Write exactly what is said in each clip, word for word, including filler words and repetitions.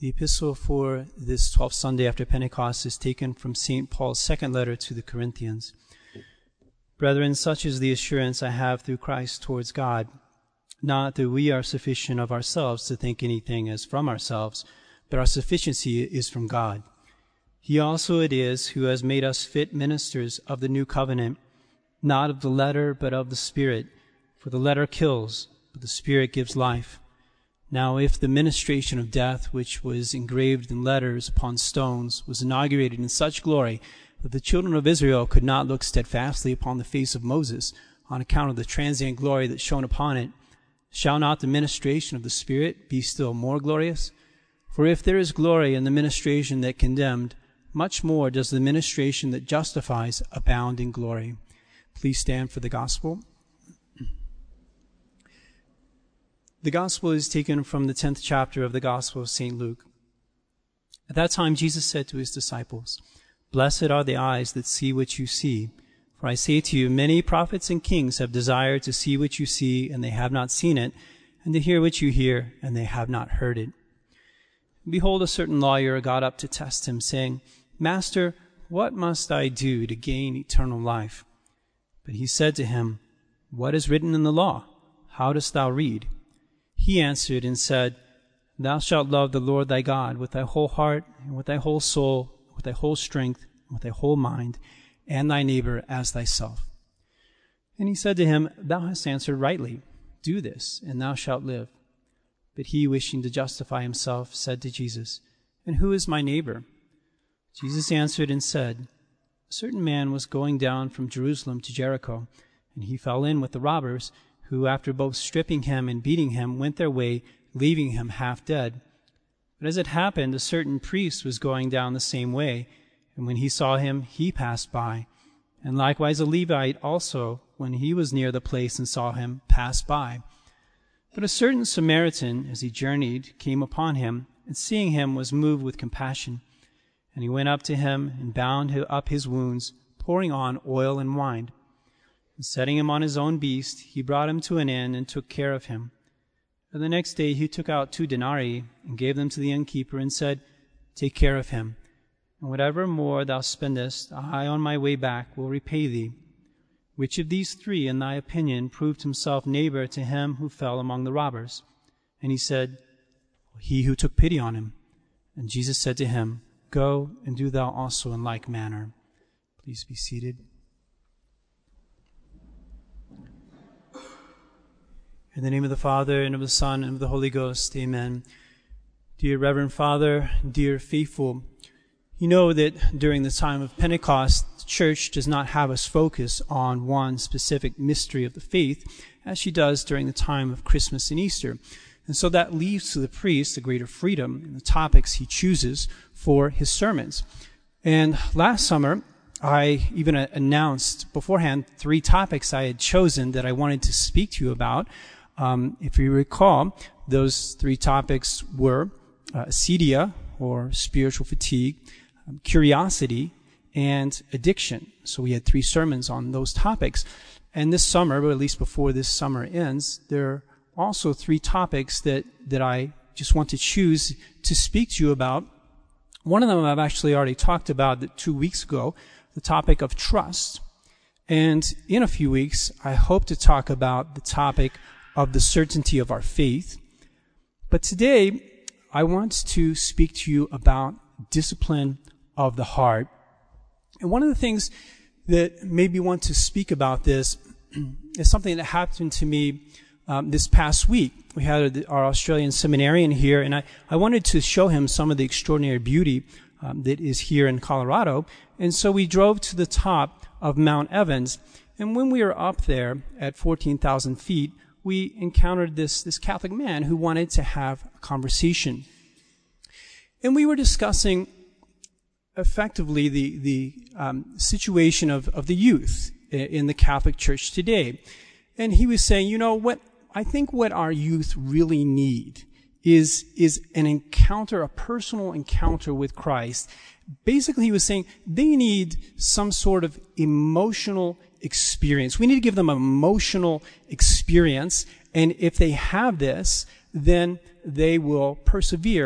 The epistle for this twelfth Sunday after Pentecost is taken from Saint Paul's second letter to the Corinthians. Brethren, such is the assurance I have through Christ towards God, not that we are sufficient of ourselves to think anything as from ourselves, but our sufficiency is from God. He also it is who has made us fit ministers of the new covenant, not of the letter, but of the Spirit. For the letter kills, but the Spirit gives life. Now if the ministration of death, which was engraved in letters upon stones, was inaugurated in such glory that the children of Israel could not look steadfastly upon the face of Moses on account of the transient glory that shone upon it, shall not the ministration of the Spirit be still more glorious? For if there is glory in the ministration that condemned, much more does the ministration that justifies abound in glory. Please stand for the gospel. The gospel is taken from the tenth chapter of the Gospel of Saint Luke. At that time Jesus said to his disciples, Blessed are the eyes that see what you see. For I say to you, many prophets and kings have desired to see what you see, and they have not seen it, and to hear what you hear, and they have not heard it. Behold, a certain lawyer got up to test him, saying, Master, what must I do to gain eternal life? But he said to him, What is written in the law? How dost thou read? He answered and said, Thou shalt love the Lord thy God with thy whole heart, and with thy whole soul, with thy whole strength, and with thy whole mind, and thy neighbor as thyself. And he said to him, Thou hast answered rightly. Do this, and thou shalt live. But he, wishing to justify himself, said to Jesus, And who is my neighbor? Jesus answered and said, A certain man was going down from Jerusalem to Jericho, and he fell in with the robbers, who, after both stripping him and beating him, went their way, leaving him half dead. But as it happened, a certain priest was going down the same way, and when he saw him, he passed by. And likewise a Levite also, when he was near the place and saw him, passed by. But a certain Samaritan, as he journeyed, came upon him, and seeing him was moved with compassion. And he went up to him and bound up his wounds, pouring on oil and wine. And setting him on his own beast, he brought him to an inn and took care of him. And the next day he took out two denarii and gave them to the innkeeper and said, Take care of him, and whatever more thou spendest, I on my way back will repay thee. Which of these three, in thy opinion, proved himself neighbor to him who fell among the robbers? And he said, He who took pity on him. And Jesus said to him, Go and do thou also in like manner. Please be seated. In the name of the Father, and of the Son, and of the Holy Ghost, amen. Dear Reverend Father, dear faithful, you know that during the time of Pentecost, the Church does not have us focus on one specific mystery of the faith, as she does during the time of Christmas and Easter. And so that leaves to the priest a greater freedom in the topics he chooses for his sermons. And last summer, I even announced beforehand three topics I had chosen that I wanted to speak to you about. Um, if you recall, those three topics were uh, acedia, or spiritual fatigue, um, curiosity, and addiction. So we had three sermons on those topics. And this summer, or at least before this summer ends, there are also three topics that, that I just want to choose to speak to you about. One of them I've actually already talked about two weeks ago, the topic of trust. And in a few weeks, I hope to talk about the topic of the certainty of our faith. But today, I want to speak to you about discipline of the heart. And one of the things that made me want to speak about this is something that happened to me um, this past week. We had our Australian seminarian here, and I, I wanted to show him some of the extraordinary beauty um, that is here in Colorado. And so we drove to the top of Mount Evans. And when we were up there at fourteen thousand feet, we encountered this, this Catholic man who wanted to have a conversation. And we were discussing effectively the, the um, situation of, of the youth in the Catholic Church today. And he was saying, you know, what I think what our youth really need is, is an encounter, a personal encounter with Christ. Basically, he was saying they need some sort of emotional experience. We need to give them an emotional experience. And if they have this, then they will persevere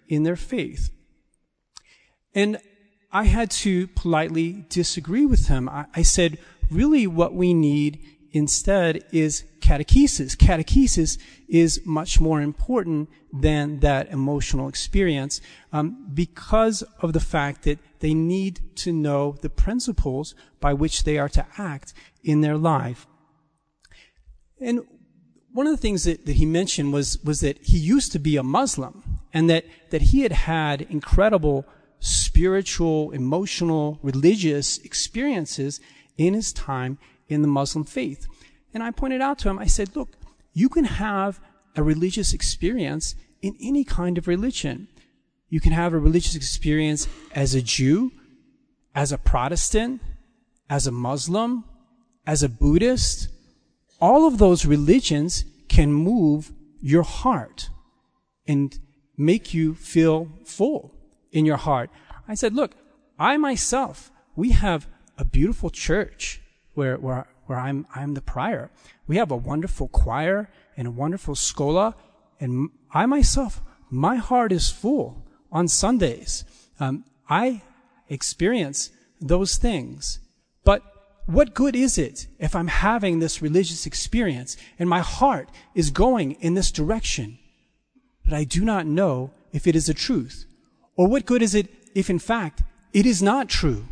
in their faith. And I had to politely disagree with him. I, I said, really what we need instead is catechesis. Catechesis is much more important than that emotional experience um, because of the fact that they need to know the principles by which they are to act in their life. And one of the things that, that he mentioned was, was that he used to be a Muslim and that, that he had had incredible spiritual, emotional, religious experiences in his time in the Muslim faith. And I pointed out to him, I said, look, you can have a religious experience in any kind of religion. You can have a religious experience as a Jew, as a Protestant, as a Muslim, as a Buddhist. All of those religions can move your heart and make you feel full in your heart. I said, look, I myself, we have a beautiful church where, where, where I'm, I'm the prior. We have a wonderful choir and a wonderful schola. And I myself, my heart is full on Sundays. Um, I experience those things. But what good is it if I'm having this religious experience and my heart is going in this direction, but I do not know if it is the truth? Or what good is it if, in fact, it is not true?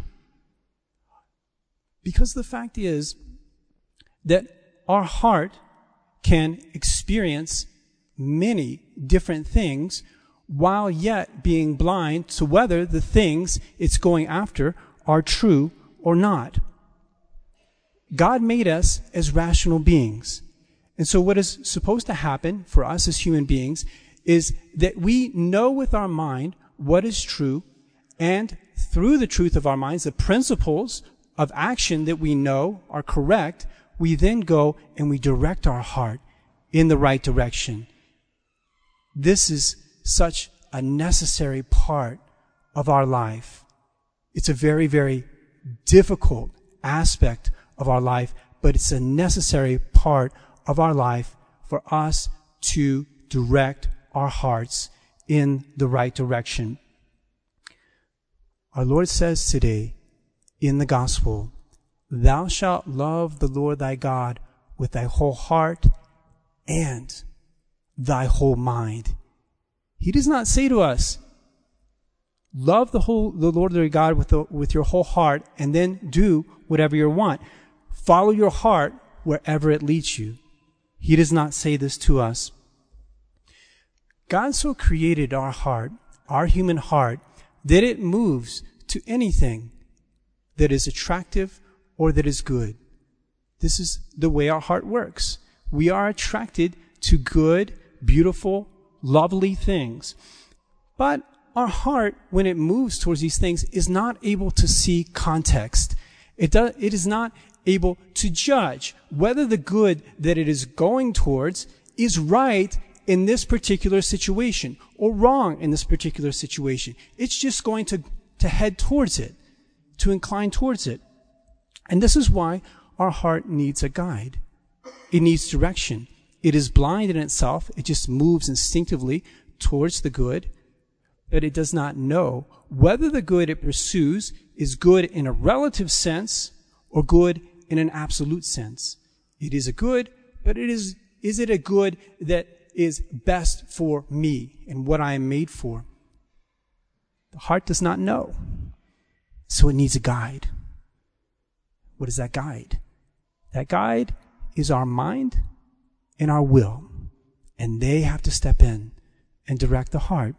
Because the fact is that our heart can experience many different things while yet being blind to whether the things it's going after are true or not. God made us as rational beings. And so what is supposed to happen for us as human beings is that we know with our mind what is true, and through the truth of our minds, the principles of action that we know are correct, we then go and we direct our heart in the right direction. This is such a necessary part of our life. It's a very, very difficult aspect of our life, but it's a necessary part of our life for us to direct our hearts in the right direction. Our Lord says today in the gospel, "Thou shalt love the Lord thy God with thy whole heart and thy whole mind." He does not say to us, love the whole the Lord thy God with the, with your whole heart and then do whatever you want. Follow your heart wherever it leads you. He does not say this to us. God so created our heart, our human heart, that it moves to anything that is attractive or that is good. This is the way our heart works. We are attracted to good, beautiful, lovely things. But our heart, when it moves towards these things, is not able to see context. It does, it is not able to judge whether the good that it is going towards is right in this particular situation or wrong in this particular situation. It's just going to, to head towards it, to incline towards it. And this is why our heart needs a guide. It needs direction. It is blind in itself. It just moves instinctively towards the good, but it does not know whether the good it pursues is good in a relative sense or good in an absolute sense. It is a good, but it is, is it a good that is best for me and what I am made for? The heart does not know. So it needs a guide. What is that guide? That guide is our mind and our will. And they have to step in and direct the heart.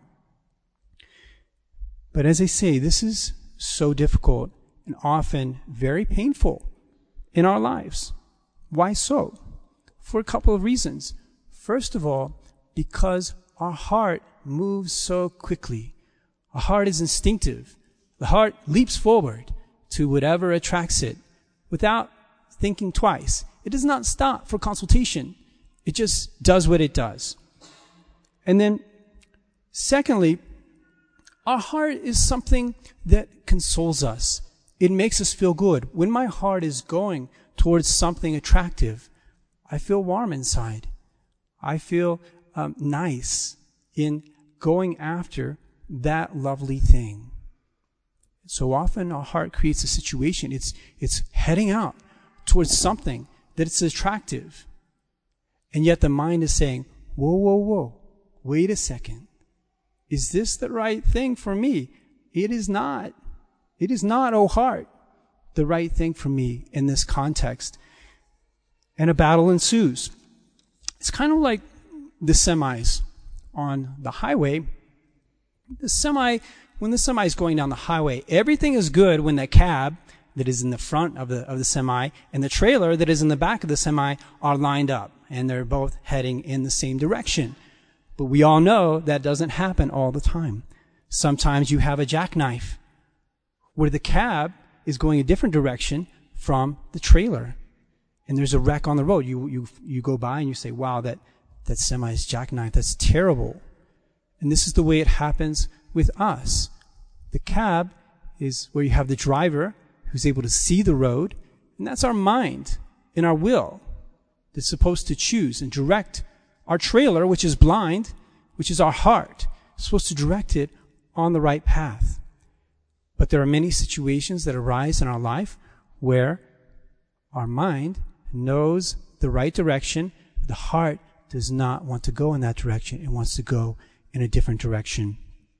But as I say, this is so difficult and often very painful in our lives. Why so? For a couple of reasons. First of all, because our heart moves so quickly. Our heart is instinctive. The heart leaps forward to whatever attracts it without thinking twice. It does not stop for consultation. It just does what it does. And then, secondly, our heart is something that consoles us. It makes us feel good. When my heart is going towards something attractive, I feel warm inside. I feel um, nice in going after that lovely thing. So often our heart creates a situation. It's, it's heading out towards something that it's attractive. And yet the mind is saying, whoa, whoa, whoa, wait a second. Is this the right thing for me? It is not. It is not, oh heart, the right thing for me in this context. And a battle ensues. It's kind of like the semis on the highway. The semi, when the semi is going down the highway, everything is good when the cab that is in the front of the, of the semi and the trailer that is in the back of the semi are lined up, and they're both heading in the same direction. But we all know that doesn't happen all the time. Sometimes you have a jackknife where the cab is going a different direction from the trailer, and there's a wreck on the road. You, you, you go by and you say, wow, that, that semi is jackknife. That's terrible. And this is the way it happens with us. The cab is where you have the driver who's able to see the road, and that's our mind and our will that's supposed to choose and direct our trailer, which is blind, which is our heart, supposed to direct it on the right path. But there are many situations that arise in our life where our mind knows the right direction, but the heart does not want to go in that direction. It wants to go in a different direction.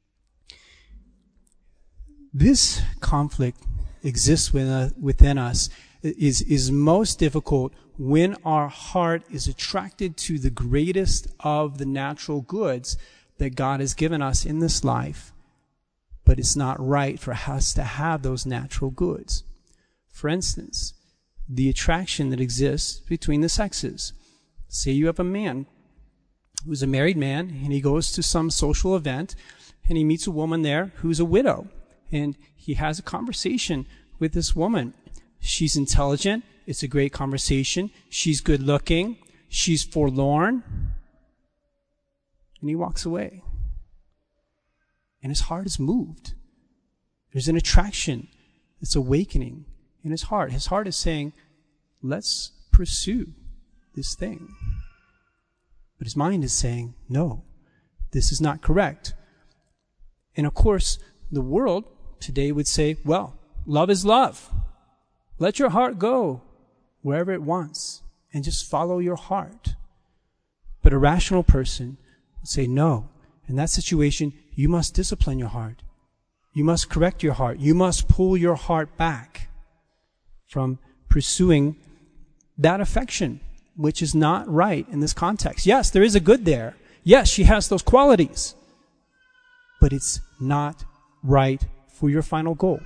This conflict exists within us, is, is most difficult when our heart is attracted to the greatest of the natural goods that God has given us in this life. But it's not right for us to have those natural goods. For instance, the attraction that exists between the sexes. Say you have a man who's a married man, and he goes to some social event, and he meets a woman there who's a widow. And he has a conversation with this woman. She's intelligent. It's a great conversation. She's good looking. She's forlorn. And he walks away. And his heart is moved. There's an attraction that's awakening in his heart. His heart is saying, let's pursue this thing. But his mind is saying, no, this is not correct. And of course, the world today would say, well, love is love. Let your heart go wherever it wants and just follow your heart. But a rational person would say, no, in that situation, you must discipline your heart. You must correct your heart. You must pull your heart back from pursuing that affection, which is not right in this context. Yes, there is a good there. Yes, she has those qualities. But it's not right for your final goal.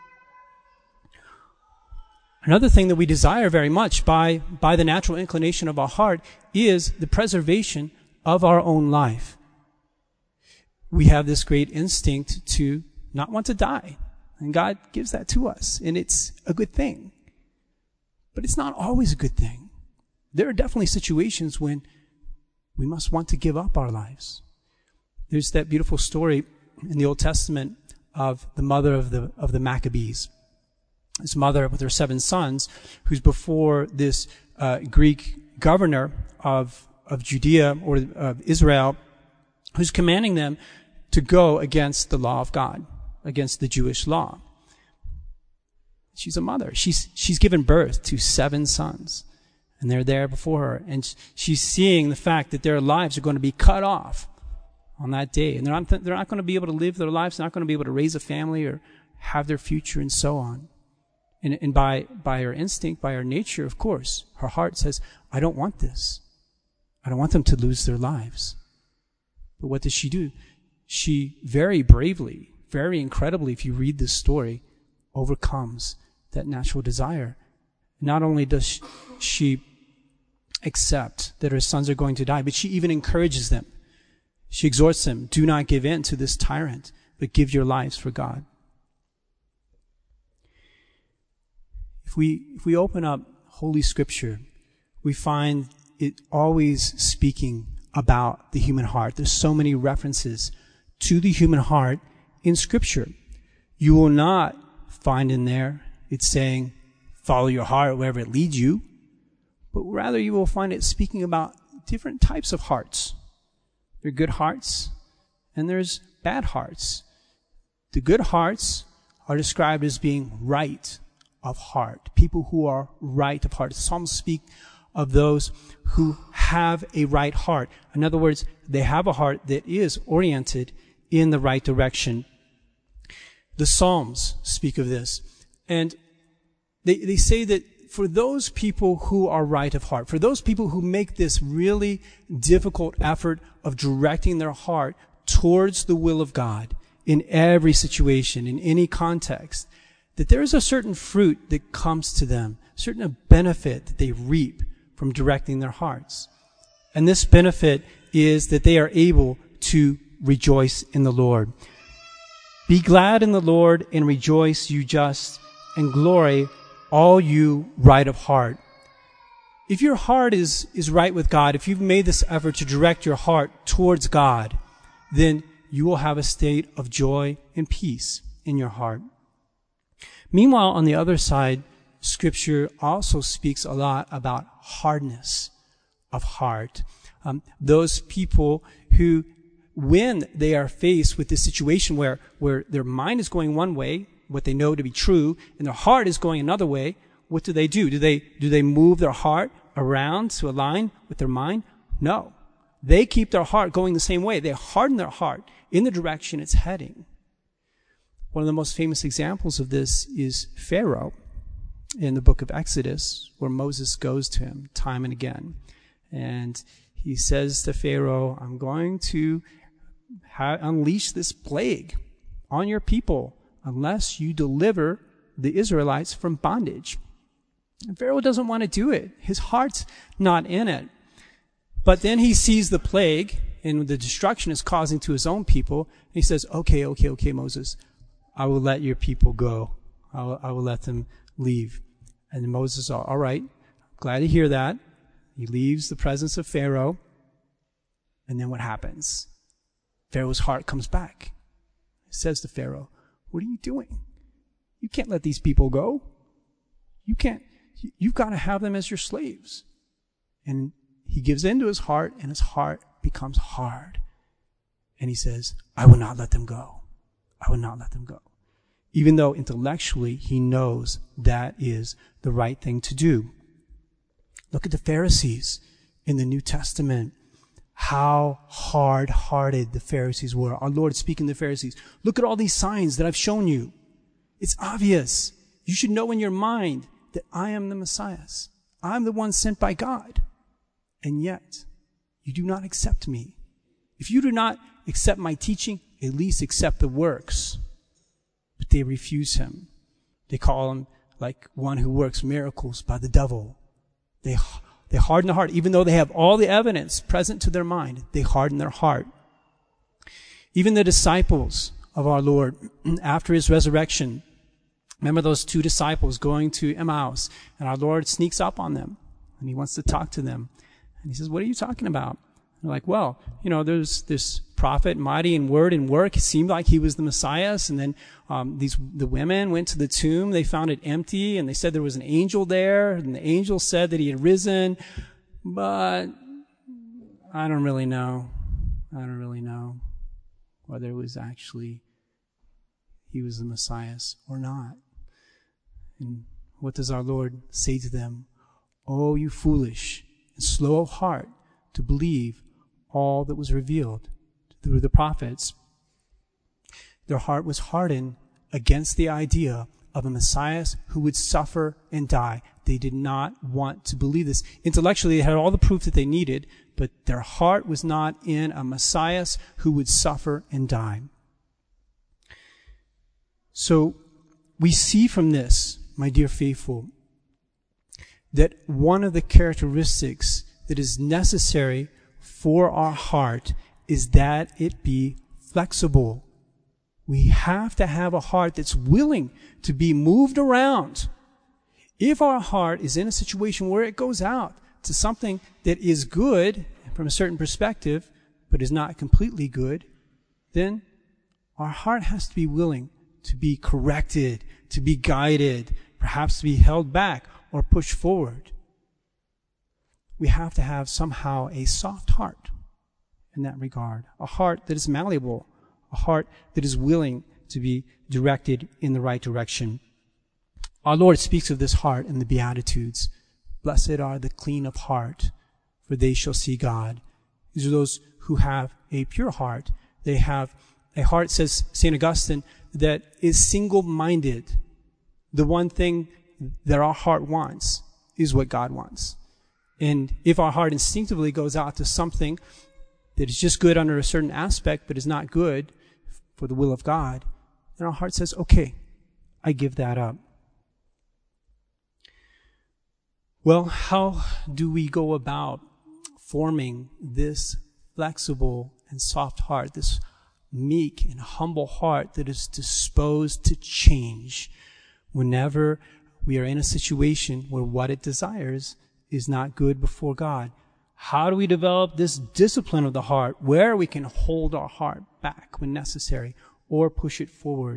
Another thing that we desire very much by, by the natural inclination of our heart is the preservation of our own life. We have this great instinct to not want to die. And God gives that to us. And it's a good thing. But it's not always a good thing. There are definitely situations when we must want to give up our lives. There's that beautiful story in the Old Testament of the mother of the, of the Maccabees. This mother with her seven sons, who's before this uh, Greek governor of, of Judea or of Israel, who's commanding them to go against the law of God, against the Jewish law. She's a mother. She's, she's given birth to seven sons, and they're there before her. And she's seeing the fact that their lives are going to be cut off on that day. And they're not, they're not going to be able to live their lives. They're not going to be able to raise a family or have their future and so on. And, and by, by her instinct, by her nature, of course, her heart says, I don't want this. I don't want them to lose their lives. But what does she do? She very bravely, very incredibly, if you read this story, overcomes that natural desire. Not only does she accept that her sons are going to die, but she even encourages them. She exhorts them, do not give in to this tyrant, but give your lives for God. If we, if we open up Holy Scripture, we find it always speaking about the human heart. There's so many references to the human heart in Scripture. You will not find in there it's saying, follow your heart wherever it leads you, but rather you will find it speaking about different types of hearts. There are good hearts, and there's bad hearts. The good hearts are described as being right of heart. People who are right of heart. The Psalms speak of those who have a right heart. In other words, they have a heart that is oriented in the right direction. The Psalms speak of this. And they, they say that for those people who are right of heart, for those people who make this really difficult effort of directing their heart towards the will of God in every situation, in any context, that there is a certain fruit that comes to them, a certain benefit that they reap from directing their hearts. And this benefit is that they are able to rejoice in the Lord. Be glad in the Lord and rejoice, you just, and glory, all you right of heart. If your heart is, is right with God, if you've made this effort to direct your heart towards God, then you will have a state of joy and peace in your heart. Meanwhile, on the other side, Scripture also speaks a lot about hardness of heart. Um, those people who, when they are faced with this situation where, where their mind is going one way, what they know to be true, and their heart is going another way, what do they do? Do they, do they move their heart around to align with their mind? No. They keep their heart going the same way. They harden their heart in the direction it's heading. One of the most famous examples of this is Pharaoh in the book of Exodus, where Moses goes to him time and again. And he says to Pharaoh, I'm going to ha- unleash this plague on your people unless you deliver the Israelites from bondage. And Pharaoh doesn't want to do it. His heart's not in it. But then he sees the plague and the destruction it's causing to his own people. And he says, okay, okay, okay, Moses, I will let your people go. I will, I will let them leave. And Moses, all right, glad to hear that. He leaves the presence of Pharaoh. And then what happens? Pharaoh's heart comes back. He says to Pharaoh, what are you doing? You can't let these people go. You can't, you've got to have them as your slaves. And he gives in to his heart, and his heart becomes hard. And he says, I will not let them go. I will not let them go. Even though intellectually he knows that is the right thing to do. Look at the Pharisees in the New Testament. How hard-hearted the Pharisees were. Our Lord speaking to the Pharisees. Look at all these signs that I've shown you. It's obvious. You should know in your mind that I am the Messiah. I'm the one sent by God. And yet, you do not accept me. If you do not accept my teaching, at least accept the works. But they refuse him. They call him like one who works miracles by the devil. They, they harden their heart. Even though they have all the evidence present to their mind, they harden their heart. Even the disciples of our Lord, after his resurrection, remember those two disciples going to Emmaus, and our Lord sneaks up on them, and he wants to talk to them. And he says, what are you talking about? They're like, well, you know, there's this prophet, mighty in word and work. It seemed like he was the Messiah. And then um, these the women went to the tomb. They found it empty, and they said there was an angel there. And the angel said that he had risen. But I don't really know. I don't really know whether it was actually he was the Messiah or not. And what does our Lord say to them? Oh, you foolish and slow of heart to believe all that was revealed through the prophets. Their heart was hardened against the idea of a Messiah who would suffer and die. They did not want to believe this. Intellectually, they had all the proof that they needed, but their heart was not in a Messiah who would suffer and die. So we see from this, my dear faithful, that one of the characteristics that is necessary for our heart is that it be flexible. We have to have a heart that's willing to be moved around. If our heart is in a situation where it goes out to something that is good from a certain perspective, but is not completely good, then our heart has to be willing to be corrected, to be guided, perhaps to be held back or pushed forward. We have to have somehow a soft heart in that regard, a heart that is malleable, a heart that is willing to be directed in the right direction. Our Lord speaks of this heart in the Beatitudes. Blessed are the clean of heart, for they shall see God. These are those who have a pure heart. They have a heart, says Saint Augustine, that is single-minded. The one thing that our heart wants is what God wants. And if our heart instinctively goes out to something that is just good under a certain aspect, but is not good for the will of God, then our heart says, okay, I give that up. Well, how do we go about forming this flexible and soft heart, this meek and humble heart that is disposed to change whenever we are in a situation where what it desires is not good before God? How do we develop this discipline of the heart where we can hold our heart back when necessary or push it forward?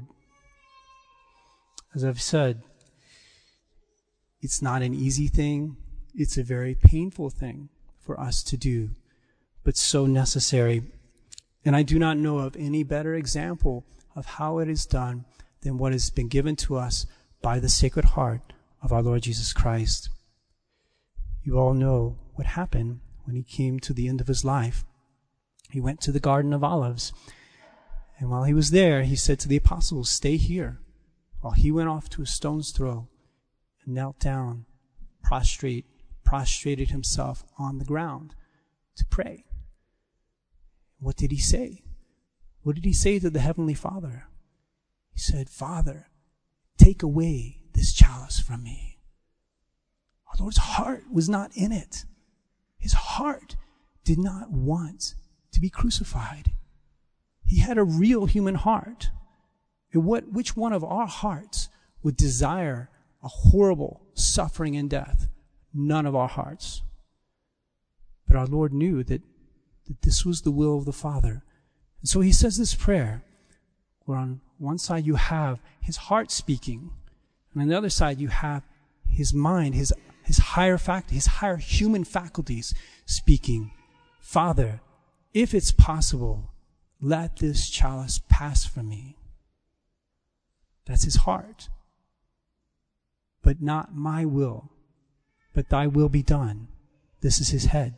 As I've said, it's not an easy thing. It's a very painful thing for us to do, but so necessary. And I do not know of any better example of how it is done than what has been given to us by the Sacred Heart of our Lord Jesus Christ. You all know what happened when he came to the end of his life. He went to the Garden of Olives, and while he was there, he said to the apostles, stay here, while he went off to a stone's throw and knelt down, prostrate, prostrated himself on the ground to pray. What did he say? What did he say to the Heavenly Father? He said, Father, take away this chalice from me. Our Lord's heart was not in it. His heart did not want to be crucified. He had a real human heart. And what, which one of our hearts would desire a horrible suffering and death? None of our hearts. But our Lord knew that, that this was the will of the Father. And so he says this prayer, where on one side you have his heart speaking, and on the other side you have his mind, his, his higher fact, his higher human faculties speaking. Father, if it's possible, let this chalice pass from me. That's his heart. But not my will, but thy will be done. This is his head.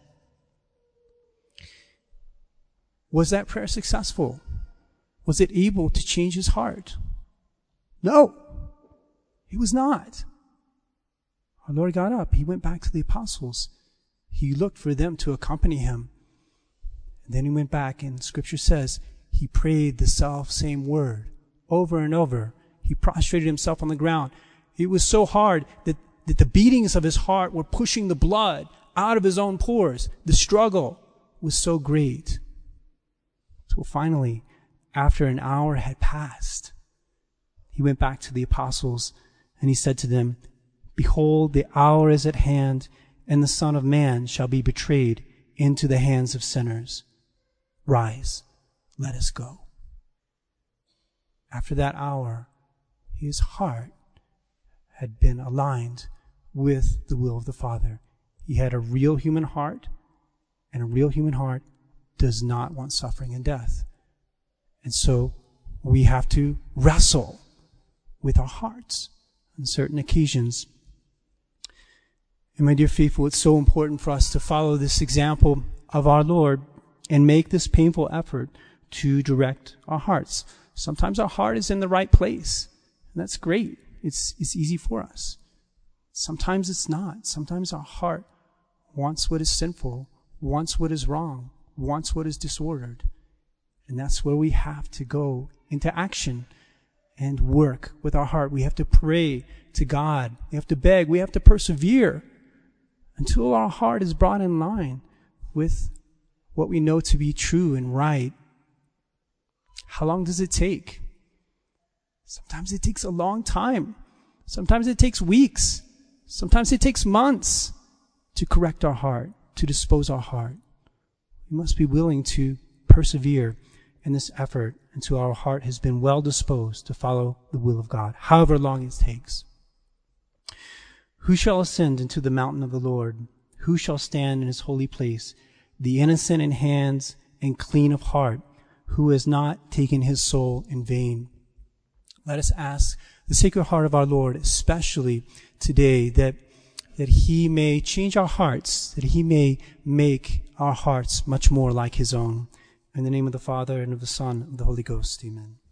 Was that prayer successful? Was it able to change his heart? No, it was not. Our Lord got up. He went back to the apostles. He looked for them to accompany him. And then he went back, and Scripture says he prayed the self same word over and over. He prostrated himself on the ground. It was so hard that, that the beatings of his heart were pushing the blood out of his own pores. The struggle was so great. So finally, after an hour had passed, he went back to the apostles and he said to them, Behold, the hour is at hand, and the Son of Man shall be betrayed into the hands of sinners. Rise, let us go. After that hour, his heart had been aligned with the will of the Father. He had a real human heart, and a real human heart does not want suffering and death. And so we have to wrestle with our hearts on certain occasions. And my dear faithful, it's so important for us to follow this example of our Lord and make this painful effort to direct our hearts. Sometimes our heart is in the right place, and that's great. It's, it's easy for us. Sometimes it's not. Sometimes our heart wants what is sinful, wants what is wrong, wants what is disordered. And that's where we have to go into action and work with our heart. We have to pray to God. We have to beg. We have to persevere until our heart is brought in line with what we know to be true and right. How long does it take? Sometimes it takes a long time. Sometimes it takes weeks. Sometimes it takes months to correct our heart, to dispose our heart. We must be willing to persevere in this effort until our heart has been well disposed to follow the will of God, however long it takes. Who shall ascend into the mountain of the Lord? Who shall stand in his holy place? The innocent in hands and clean of heart, who has not taken his soul in vain. Let us ask the Sacred Heart of our Lord, especially today, that, that he may change our hearts, that he may make our hearts much more like his own. In the name of the Father, and of the Son, and of the Holy Ghost. Amen.